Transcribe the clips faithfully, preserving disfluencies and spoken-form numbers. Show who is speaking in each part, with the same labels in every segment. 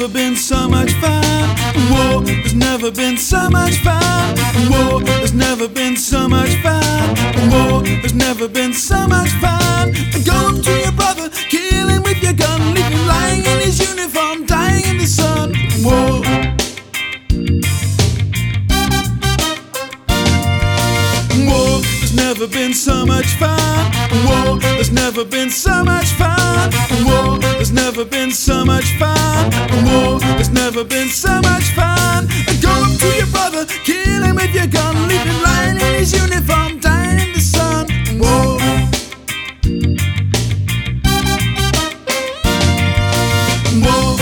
Speaker 1: never been so much fun. Whoa, there's never been so much fun. Whoa, there's never been so much fun. Whoa, there's never been so much fun. Go up to your brother, kill him with your gun, leave him lying in his uniform, dying in the sun. Whoa. Whoa, there's never been so much fun. Whoa, there's never been so much fun. Whoa, there's never been so much fun. Whoa, there's never been so much fun. Go up to your brother, kill him with your gun, leave him lying in his uniform, dying in the sun. Whoa. Whoa.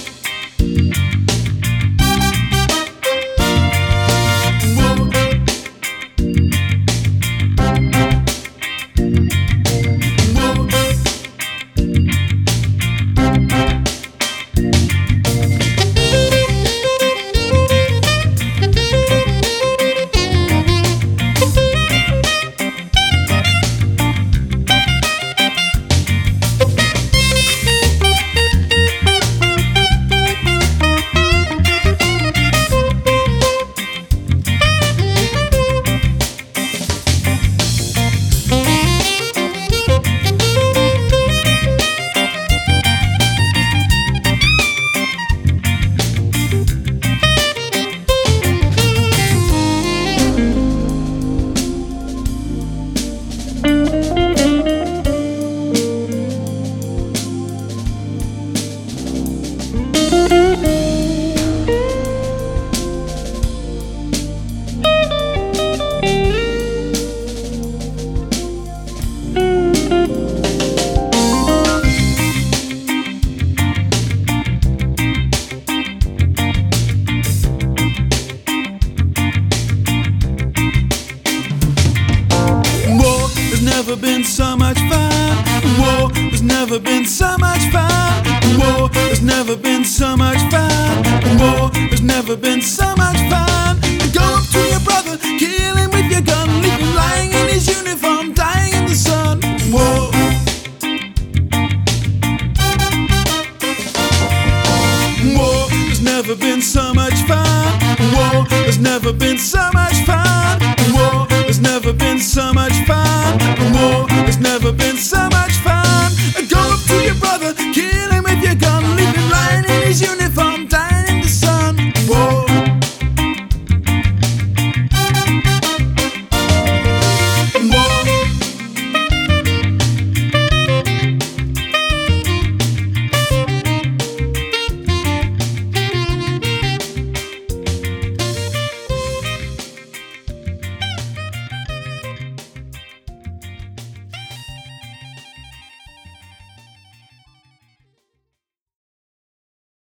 Speaker 1: Never been so much fun. Whoa, there's never been so much fun. Whoa, there's never been so much fun. Whoa, there's never been so much fun. Go up to your brother, kill him with your gun, leave him lying in his uniform, dying in the sun. Whoa. Whoa, there's never been so much fun. Whoa, there's never been so much fun. Whoa, there's never been so much fun. Whoa, there's never been so much fun. Go up to your brother, kill him with your gun, leave him lying in his uniform, dying.